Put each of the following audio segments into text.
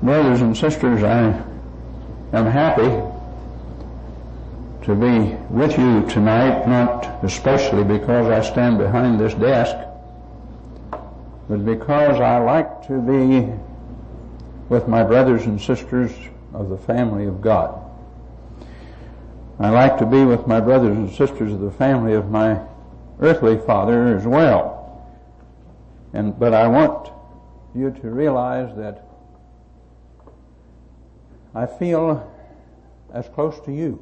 Brothers and sisters, I am happy to be with you tonight, not especially because I stand behind this desk, but because I like to be with my brothers and sisters of the family of God. I like to be with my brothers and sisters of the family of my earthly father as well. But I want you to realize that I feel as close to you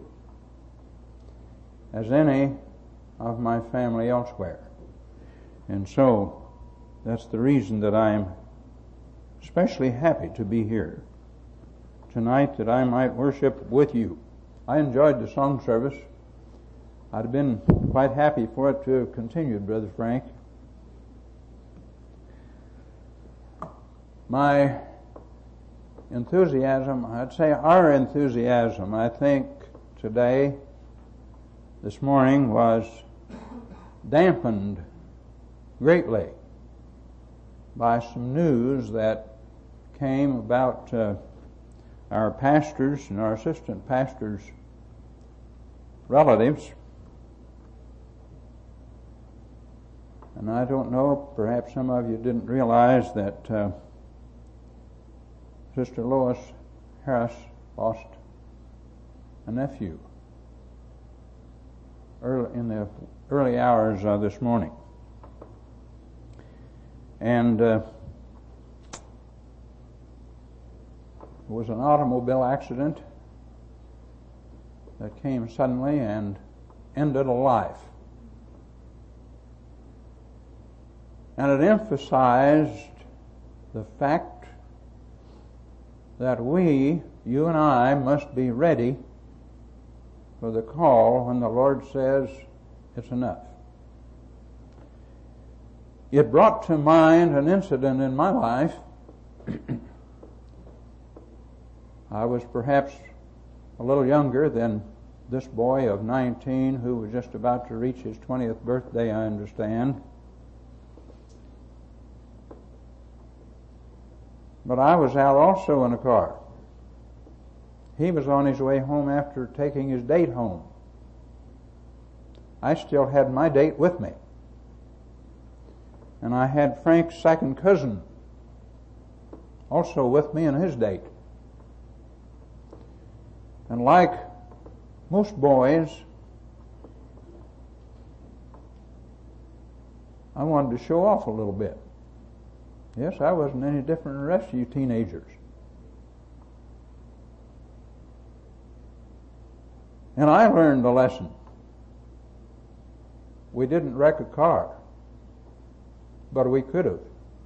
as any of my family elsewhere. And so that's the reason that I am especially happy to be here tonight, that I might worship with you. I enjoyed the song service. I'd have been quite happy for it to have continued, Brother Frank. My enthusiasm, I'd say our enthusiasm, I think today, this morning, was dampened greatly by some news that came about our pastors and our assistant pastors' relatives. And I don't know, perhaps some of you didn't realize that Sister Lois Harris lost a nephew in the early hours of this morning. And it was an automobile accident that came suddenly and ended a life. And it emphasized the fact that we, you and I, must be ready for the call when the Lord says it's enough. It brought to mind an incident in my life. I was perhaps a little younger than this boy of 19 who was just about to reach his 20th birthday, I understand. But I was out also in a car. He was on his way home after taking his date home. I still had my date with me. And I had Frank's second cousin also with me in his date. And like most boys, I wanted to show off a little bit. Yes, I wasn't any different than the rest of you teenagers. And I learned a lesson. We didn't wreck a car, but we could have.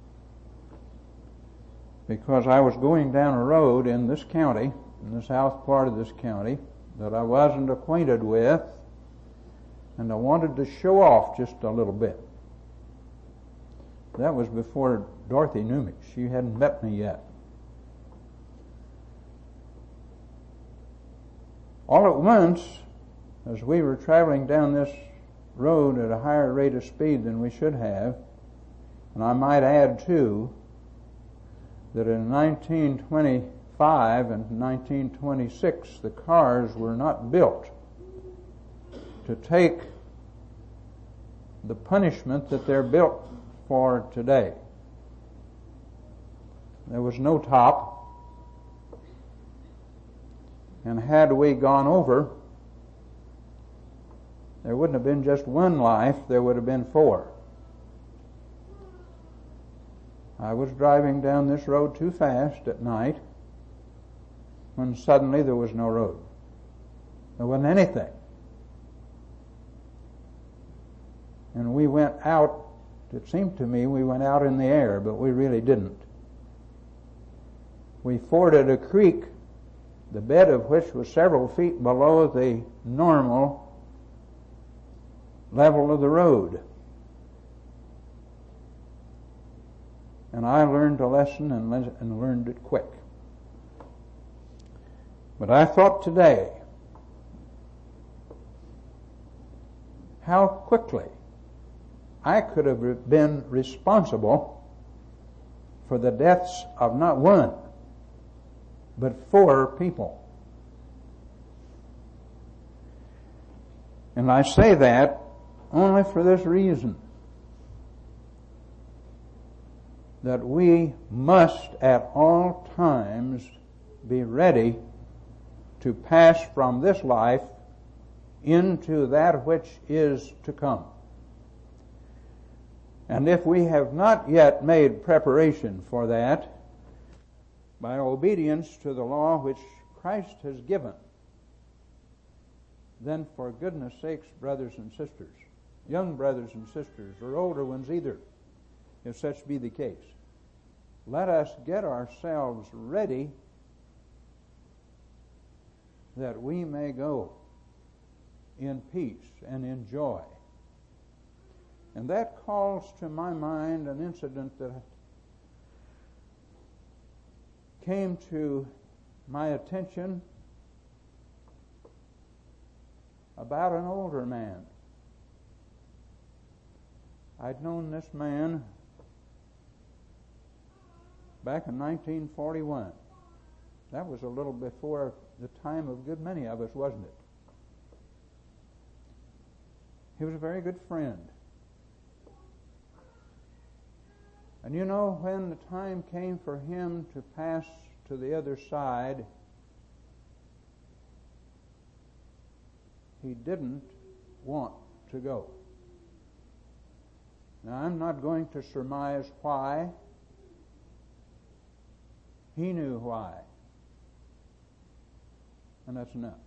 Because I was going down a road in this county, in the south part of this county, that I wasn't acquainted with, and I wanted to show off just a little bit. That was before Dorothy knew me. She hadn't met me yet. All at once, as we were traveling down this road at a higher rate of speed than we should have, and I might add too, that in 1925 and 1926 the cars were not built to take the punishment that they're built for today. There was no top, and had we gone over, there wouldn't have been just one life, there would have been 4. I was driving down this road too fast at night when suddenly there was no road. There wasn't anything. And we went out, it seemed to me we went out in the air, but we really didn't. We forded a creek, the bed of which was several feet below the normal level of the road. And I learned a lesson and learned it quick. But I thought today how quickly I could have been responsible for the deaths of not one, but for people. And I say that only for this reason, that we must at all times be ready to pass from this life into that which is to come. And if we have not yet made preparation for that, by obedience to the law which Christ has given, then for goodness sakes, brothers and sisters, young brothers and sisters, or older ones either, if such be the case, let us get ourselves ready that we may go in peace and in joy. And that calls to my mind an incident that came to my attention about an older man. I'd known this man back in 1941. That was a little before the time of a good many of us, wasn't it? He was a very good friend. And you know, when the time came for him to pass to the other side, he didn't want to go. Now, I'm not going to surmise why. He knew why. And that's enough.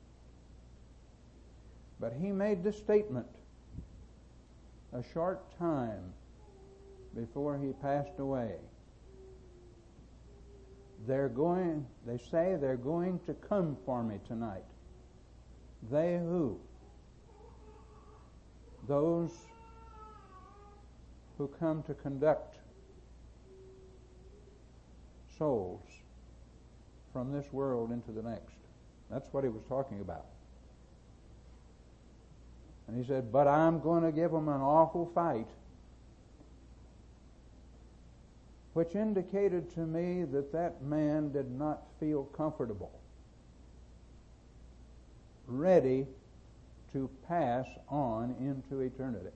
But he made this statement a short time before he passed away. They say they're going to come for me tonight. They who? Those who come to conduct souls from this world into the next. That's what he was talking about. And he said, but I'm going to give them an awful fight, which indicated to me that that man did not feel comfortable, ready to pass on into eternity.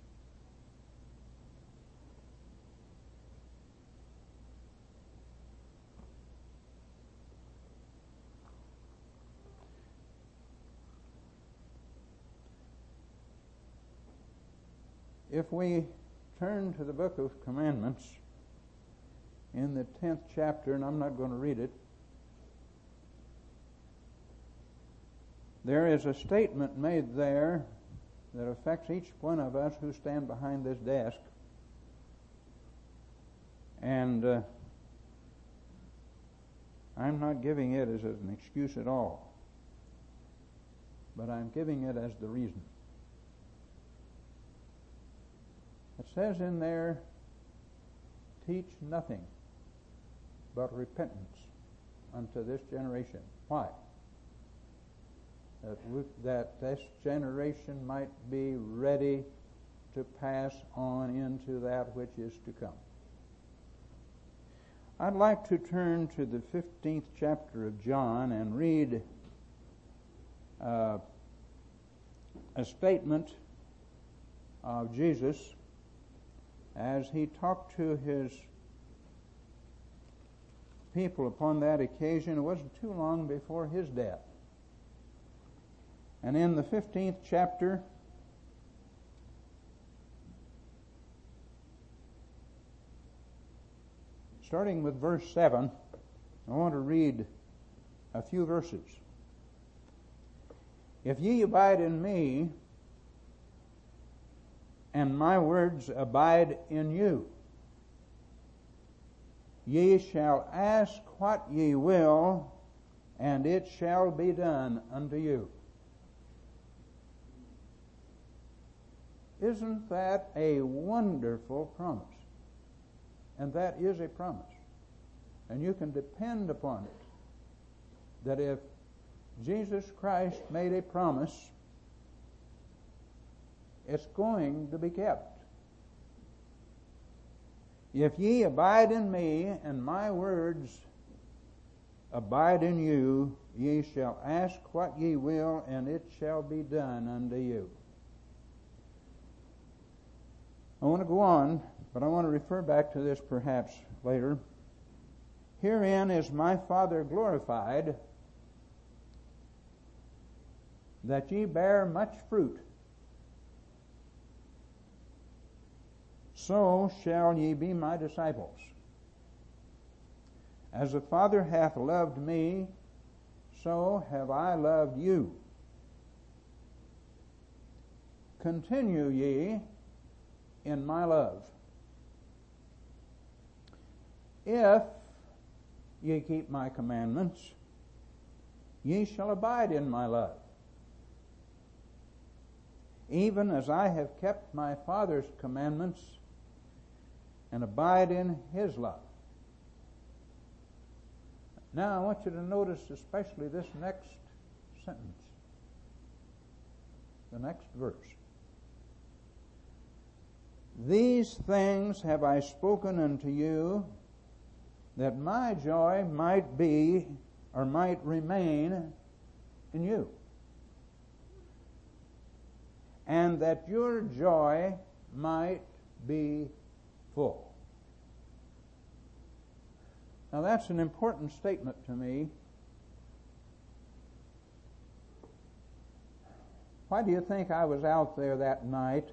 If we turn to the book of Commandments in the 10th chapter, and I'm not going to read it, there is a statement made there that affects each one of us who stand behind this desk. And I'm not giving it as an excuse at all, but I'm giving it as the reason. It says in there, teach nothing but repentance unto this generation. Why? That this generation might be ready to pass on into that which is to come. I'd like to turn to the 15th chapter of John and read a statement of Jesus as he talked to his people upon that occasion. It wasn't too long before his death. And in the 15th chapter, starting with verse 7, I want to read a few verses. If ye abide in me, and my words abide in you, ye shall ask what ye will, and it shall be done unto you. Isn't that a wonderful promise? And that is a promise. And you can depend upon it, that if Jesus Christ made a promise, it's going to be kept. If ye abide in me, and my words abide in you, ye shall ask what ye will, and it shall be done unto you. I want to go on, but I want to refer back to this perhaps later. Herein is my Father glorified, that ye bear much fruit. So shall ye be my disciples. As the Father hath loved me, so have I loved you. Continue ye in my love. If ye keep my commandments, ye shall abide in my love, even as I have kept my Father's commandments and abide in his love. Now I want you to notice especially this next sentence, the next verse. These things have I spoken unto you, that my joy might be, or might remain in you, and that your joy might be full. Now that's an important statement to me. Why do you think I was out there that night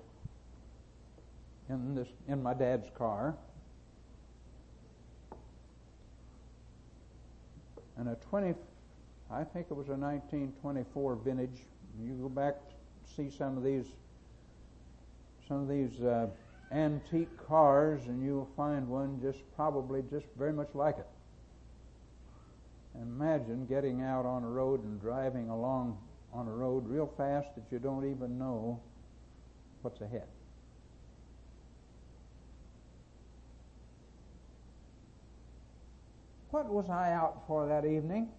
in my dad's car? And I think it was a 1924 vintage. You go back to see some of these antique cars, and you'll find one probably very much like it. Imagine getting out on a road and driving along on a road real fast that you don't even know what's ahead. What was I out for that evening?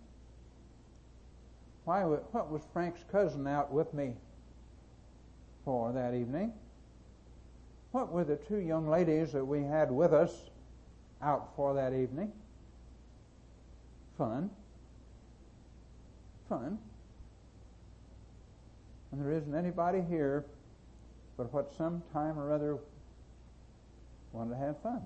What was Frank's cousin out with me for that evening? What were the two young ladies that we had with us out for that evening? Fun. Fun. And there isn't anybody here but what some time or other wanted to have fun.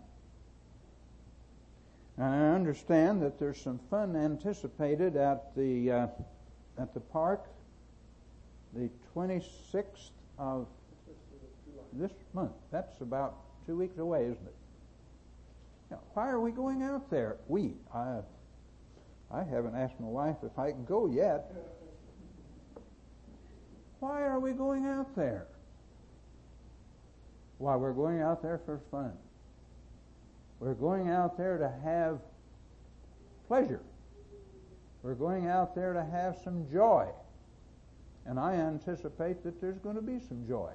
And I understand that there's some fun anticipated at the park the 26th of this month. That's about 2 weeks away, isn't it? Now, why are we going out there? I haven't asked my wife if I can go yet. Why are we going out there? Why, we're going out there for fun. We're going out there to have pleasure. We're going out there to have some joy. And I anticipate that there's going to be some joy.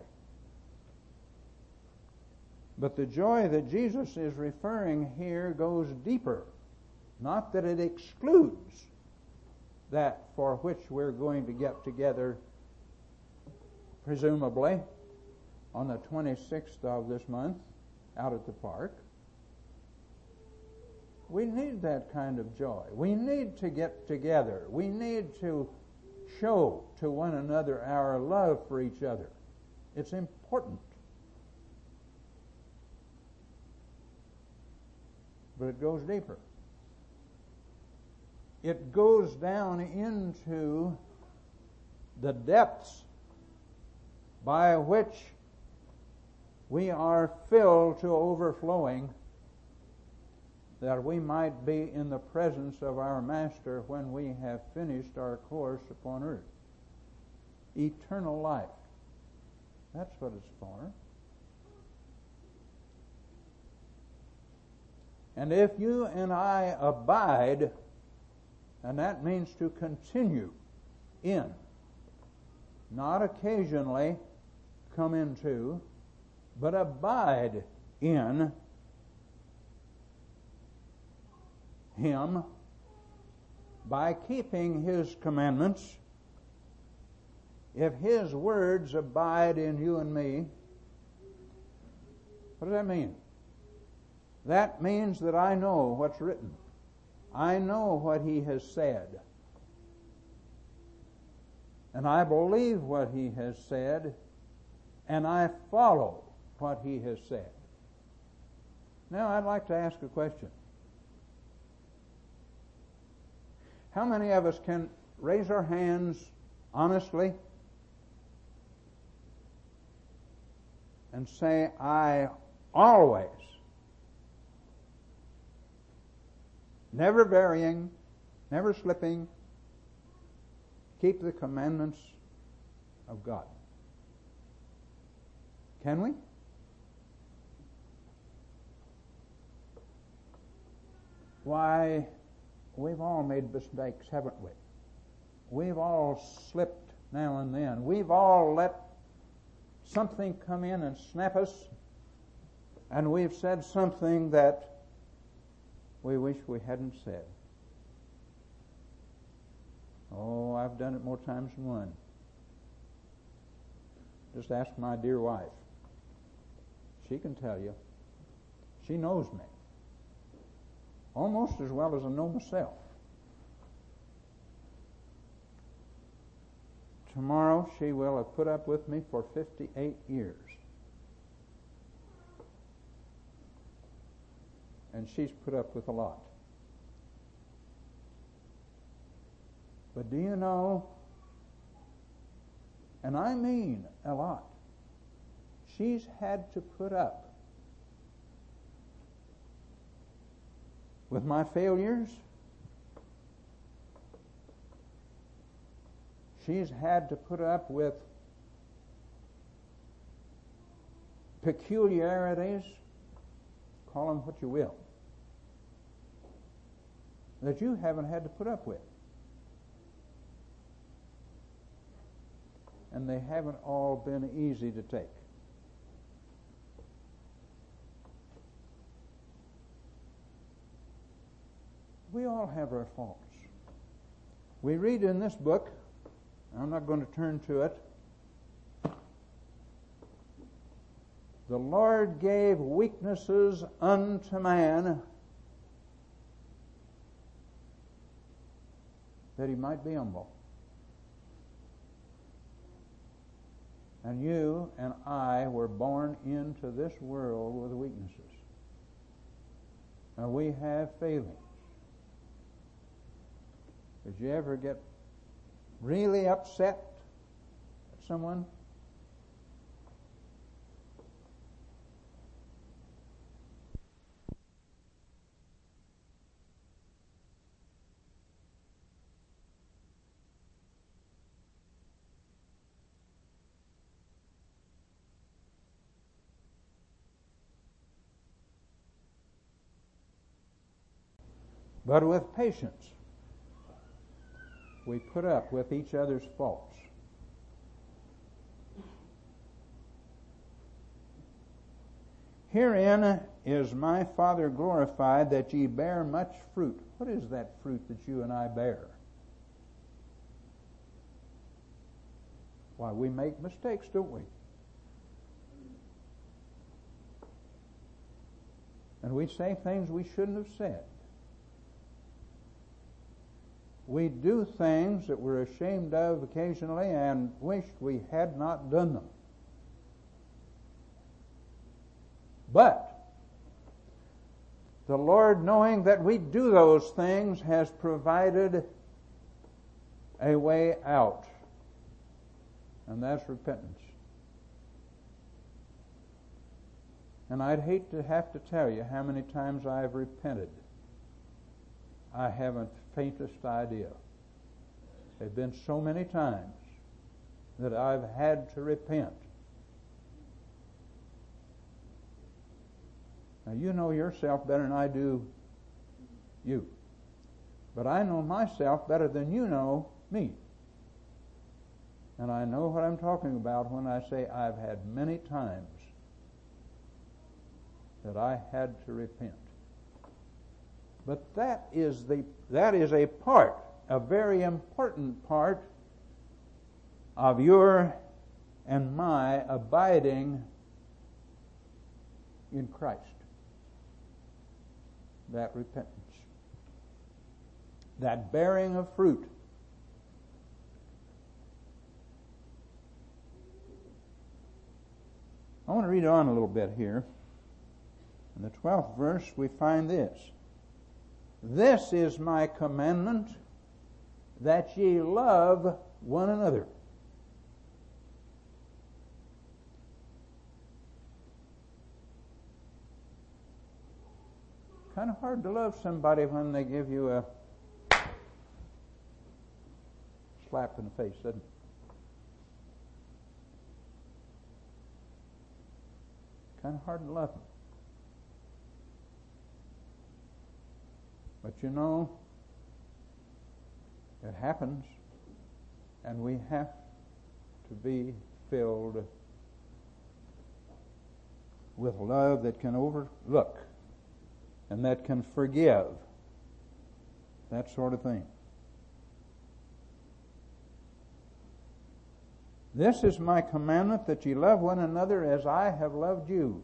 But the joy that Jesus is referring here goes deeper. Not that it excludes that for which we're going to get together, presumably, on the 26th of this month, out at the park. We need that kind of joy. We need to get together. We need to show to one another our love for each other. It's important. But it goes deeper. It goes down into the depths by which we are filled to overflowing, that we might be in the presence of our Master when we have finished our course upon earth. Eternal life. That's what it's for. And if you and I abide, and that means to continue in, not occasionally come into, but abide in Him by keeping His commandments. If His words abide in you and me, what does that mean? That means that I know what's written. I know what He has said. And I believe what He has said, and I follow what He has said. Now, I'd like to ask a question. How many of us can raise our hands honestly and say, I always, never varying, never slipping, keep the commandments of God? Can we? Why, we've all made mistakes, haven't we? We've all slipped now and then. We've all let something come in and snap us, and we've said something that we wish we hadn't said. Oh, I've done it more times than one. Just ask my dear wife. She can tell you. She knows me almost as well as I know myself. Tomorrow she will have put up with me for 58 years. And she's put up with a lot. But do you know, and I mean a lot, she's had to put up with my failures. She's had to put up with peculiarities, call them what you will, that you haven't had to put up with. And they haven't all been easy to take. We all have our faults. We read in this book, I'm not going to turn to it, the Lord gave weaknesses unto man that he might be humble. And you and I were born into this world with weaknesses. Now we have failings. Did you ever get really upset at someone? But with patience, we put up with each other's faults. Herein is my Father glorified, that ye bear much fruit. What is that fruit that you and I bear? Why, we make mistakes, don't we? And we say things we shouldn't have said. We do things that we're ashamed of occasionally and wished we had not done them. But the Lord, knowing that we do those things, has provided a way out. And that's repentance. And I'd hate to have to tell you how many times I've repented. I haven't the faintest idea. There have been so many times that I've had to repent. Now, you know yourself better than I do you. But I know myself better than you know me. And I know what I'm talking about when I say I've had many times that I had to repent. But that is a part, a very important part of your and my abiding in Christ. That repentance. that bearing of fruit. I want to read on a little bit here. In the 12th verse we find this. This is my commandment, that ye love one another. Kind of hard to love somebody when they give you a slap in the face, isn't it? Kind of hard to love them. But you know, it happens, and we have to be filled with love that can overlook and that can forgive, that sort of thing. This is my commandment, that ye love one another as I have loved you.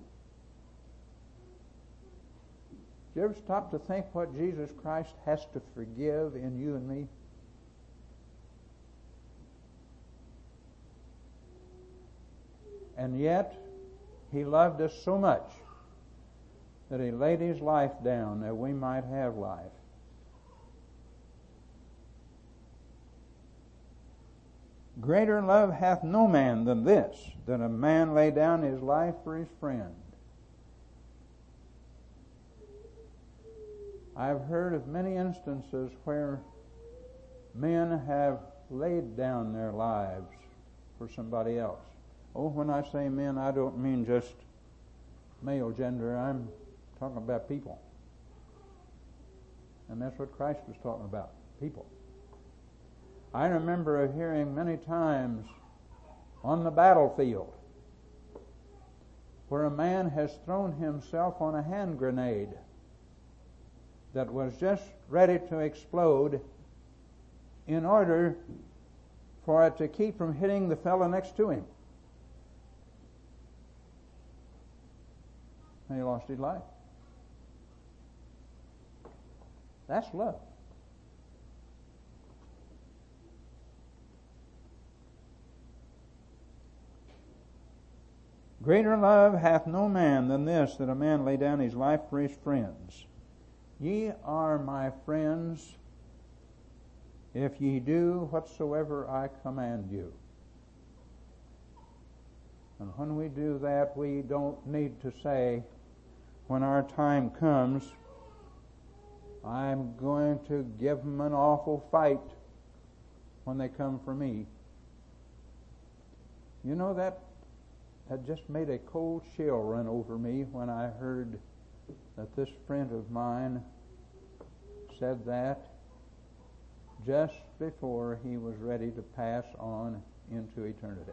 Do you ever stop to think what Jesus Christ has to forgive in you and me? And yet, He loved us so much that He laid His life down that we might have life. Greater love hath no man than this, that a man lay down his life for his friend. I've heard of many instances where men have laid down their lives for somebody else. Oh, when I say men, I don't mean just male gender. I'm talking about people. And that's what Christ was talking about, people. I remember of hearing many times on the battlefield where a man has thrown himself on a hand grenade that was just ready to explode in order for it to keep from hitting the fellow next to him. And he lost his life. That's love. Greater love hath no man than this, that a man lay down his life for his friends. Ye are my friends, if ye do whatsoever I command you. And when we do that, we don't need to say, when our time comes, I'm going to give them an awful fight when they come for me. You know, that had just made a cold chill run over me when I heard that this friend of mine said that just before he was ready to pass on into eternity.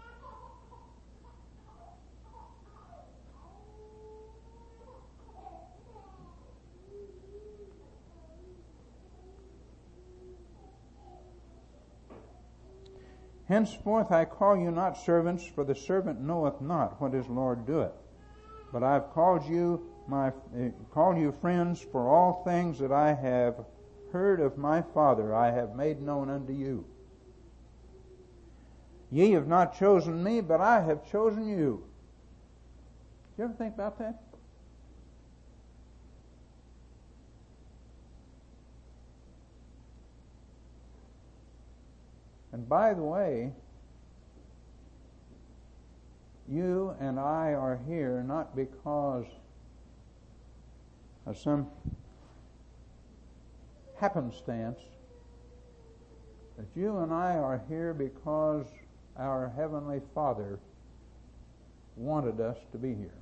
Henceforth I call you not servants, for the servant knoweth not what his Lord doeth. But I have called you friends, for all things that I have heard of my Father I have made known unto you. Ye have not chosen me, but I have chosen you. Do you ever think about that? And by the way, you and I are here not because of some happenstance, but you and I are here because our Heavenly Father wanted us to be here.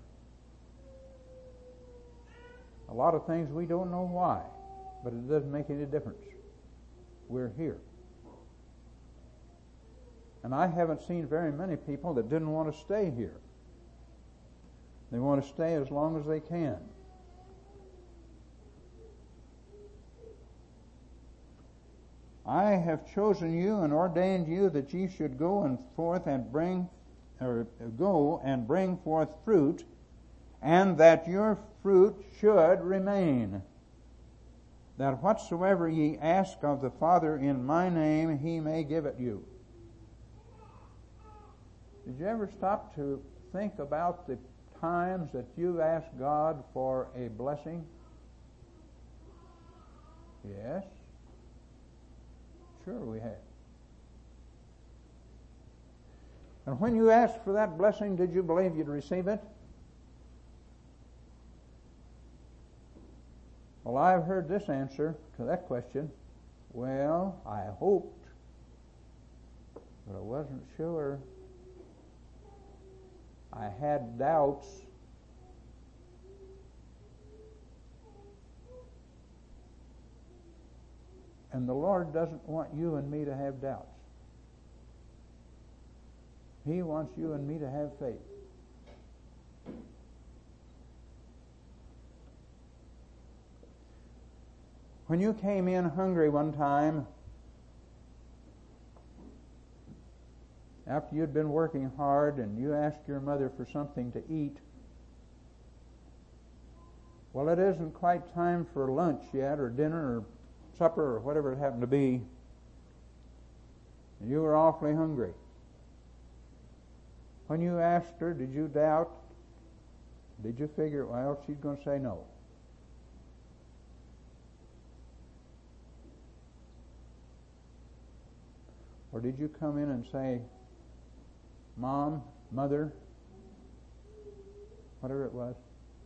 A lot of things we don't know why, but it doesn't make any difference. We're here. And I haven't seen very many people that didn't want to stay here. They want to stay as long as they can. I have chosen you and ordained you that ye should go and bring forth fruit, and that your fruit should remain, that whatsoever ye ask of the Father in my name, he may give it you. Did you ever stop to think about the times that you've asked God for a blessing? Yes. Sure we have. And when you asked for that blessing, did you believe you'd receive it? Well, I've heard this answer to that question. Well, I hoped, but I wasn't sure. I had doubts. And the Lord doesn't want you and me to have doubts. He wants you and me to have faith. When you came in hungry one time, after you'd been working hard and you asked your mother for something to eat, well, it isn't quite time for lunch yet, or dinner, or supper, or whatever it happened to be, and you were awfully hungry. When you asked her, did you doubt? Did you figure, well, she's going to say no? Or did you come in and say, Mom, Mother, whatever it was,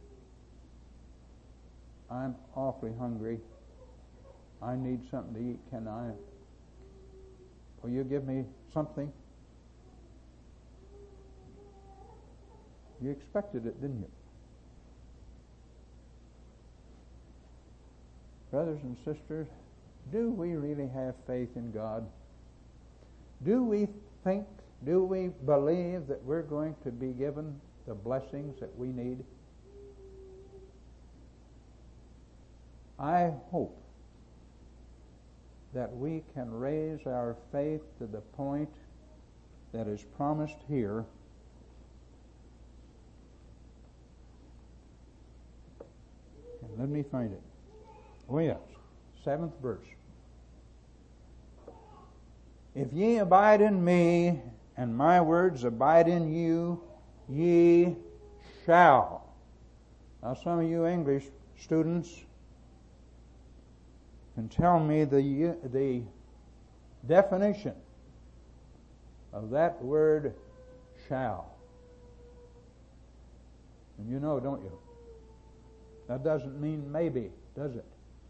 I'm awfully hungry. I need something to eat. Will you give me something? You expected it, didn't you? Brothers and sisters, do we really have faith in God? Do we believe that we're going to be given the blessings that we need? I hope that we can raise our faith to the point that is promised here. And let me find it. Oh yes, 7th verse. If ye abide in me, and my words abide in you, ye shall. Now some of you English students can tell me the definition of that word shall. And you know, don't you? That doesn't mean maybe, does it?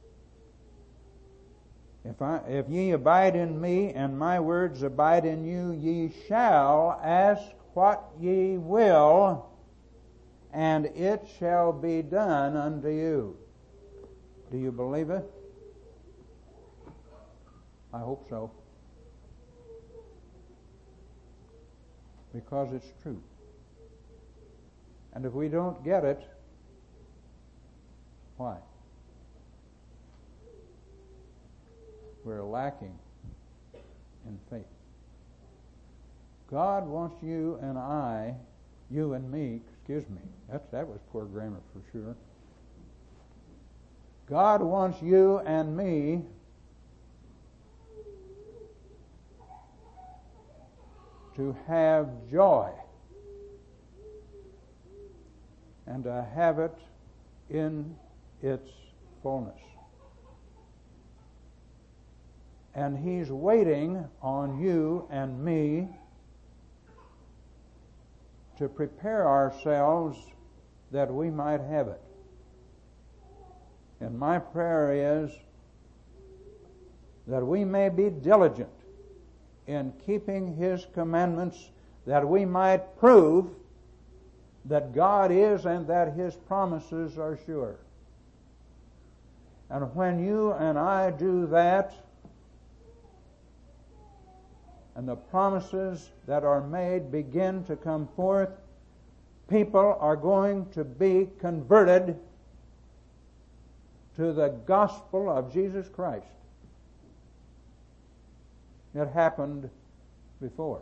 If ye abide in me, and my words abide in you, ye shall ask what ye will, and it shall be done unto you. Do you believe it? I hope so. Because it's true. And if we don't get it, why? We're lacking in faith. God wants you and me, that was poor grammar for sure. God wants you and me to have joy and to have it in its fullness. And He's waiting on you and me to prepare ourselves that we might have it. And my prayer is that we may be diligent in keeping His commandments, that we might prove that God is and that His promises are sure. And when you and I do that, and the promises that are made begin to come forth, people are going to be converted to the gospel of Jesus Christ. It happened before,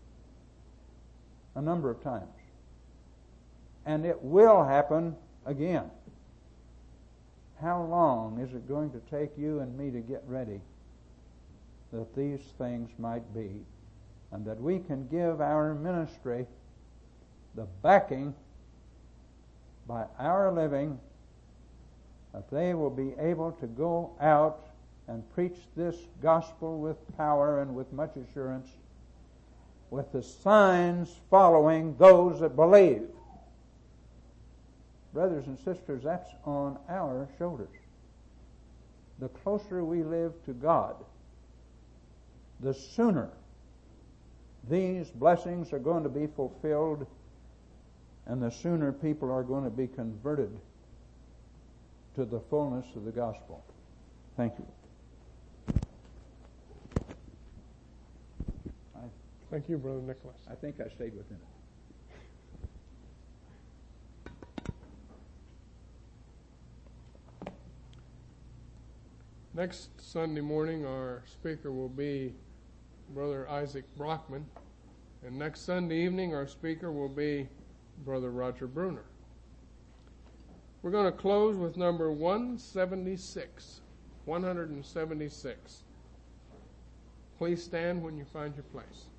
a number of times. And it will happen again. how long is it going to take you and me to get ready that these things might be, and that we can give our ministry the backing by our living, that they will be able to go out and preach this gospel with power and with much assurance, with the signs following those that believe. Brothers and sisters, that's on our shoulders. The closer we live to God, the sooner these blessings are going to be fulfilled, and the sooner people are going to be converted to the fullness of the gospel. Thank you. Thank you, Brother Nicholas. I think I stayed within it. Next Sunday morning, our speaker will be Brother Isaac Brockman. And next Sunday evening, our speaker will be Brother Roger Bruner. We're going to close with number 176. 176. Please stand when you find your place.